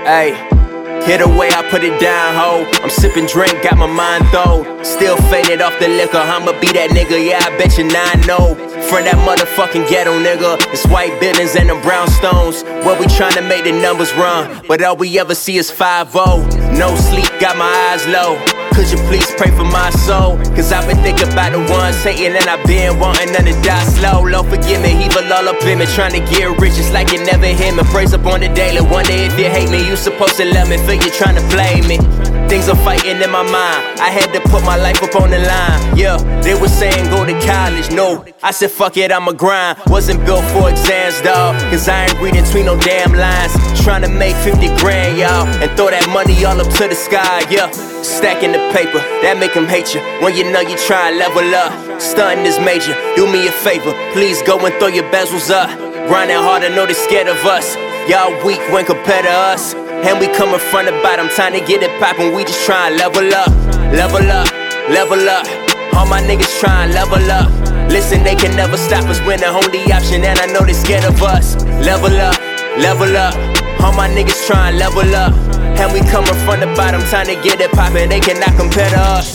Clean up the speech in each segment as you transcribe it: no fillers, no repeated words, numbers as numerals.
Ayy, hit the way I put it down, ho. I'm sipping drink, got my mind thrown. Still faded off the liquor, I'ma be that nigga, yeah, I bet you 9-0. From that motherfucking ghetto, nigga. It's white buildings and them brownstones. Where we tryna make the numbers run, but all we ever see is 5-0. No sleep, got my eyes low. Could you please pray for my soul? Cause I've been thinking about the ones hating, and I've been wanting them to die slow. Lord forgive me, evil all up in me, trying to get rich just like you never hit me. Praise up on the daily, wonder if you hate me. You supposed to love me, feel you trying to blame me. Things are fighting in my mind, I had to put my life up on the line. Yeah, they were saying go to college, no, I said fuck it, I'ma grind. Wasn't built for exams, dawg, cause I ain't reading between no damn lines. Trying to make 50 grand, y'all, and throw that money all up to the sky, yeah. Stacking the paper, that make them hate you when you know you try and level up. Stunting is major, do me a favor, please go and throw your bezels up. Grinding hard, I know they scared of us. Y'all weak when compared to us, and we coming from the bottom, time to get it poppin'. We just try and level up, level up, level up. All my niggas try and level up. Listen, they can never stop us, we're the only option, and I know they scared of us. Level up, level up. All my niggas try and level up, and we coming from the bottom, time to get it poppin'. They cannot compare to us.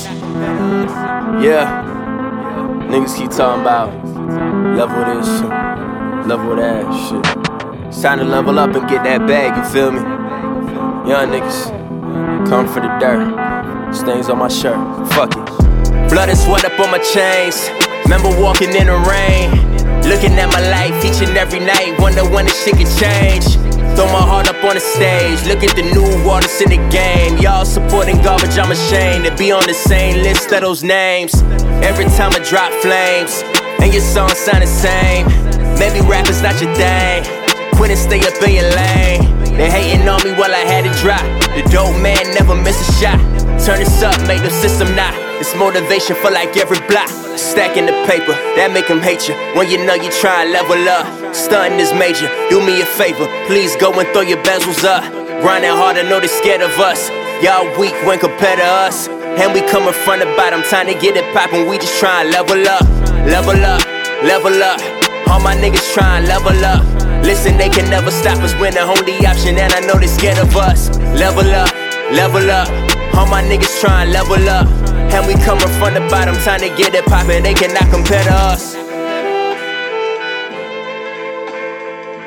Yeah, niggas keep talking about level this, level that shit. It's time to level up and get that bag, you feel me? Young niggas, come for the dirt. Stains on my shirt, fuck it. Blood and sweat up on my chains. Remember walking in the rain, looking at my life each and every night, wonder when this shit can change. Throw my heart up on the stage, look at the new artists in the game. Y'all supporting garbage, I'm ashamed to be on the same list of those names. Every time I drop flames, and your song sound the same. Maybe rap is not your thing, quit and stay up in your lane. They hating on me while I had it drop. The dope man never miss a shot. Turn this up, make the system not. It's motivation for like every block. Stacking the paper, that make them hate you when you know you try and level up. Stunting is major, do me a favor, please go and throw your bezels up. Grinding hard, I know they scared of us. Y'all weak when compared to us, and we coming from the bottom, time to get it poppin'. We just try and level up, level up, level up. All my niggas try and level up. Listen, they can never stop us, we're the only option, and I know they scared of us. Level up, level up. All my niggas try and level up, and we coming from the bottom, time to get it poppin'. They cannot compare to us.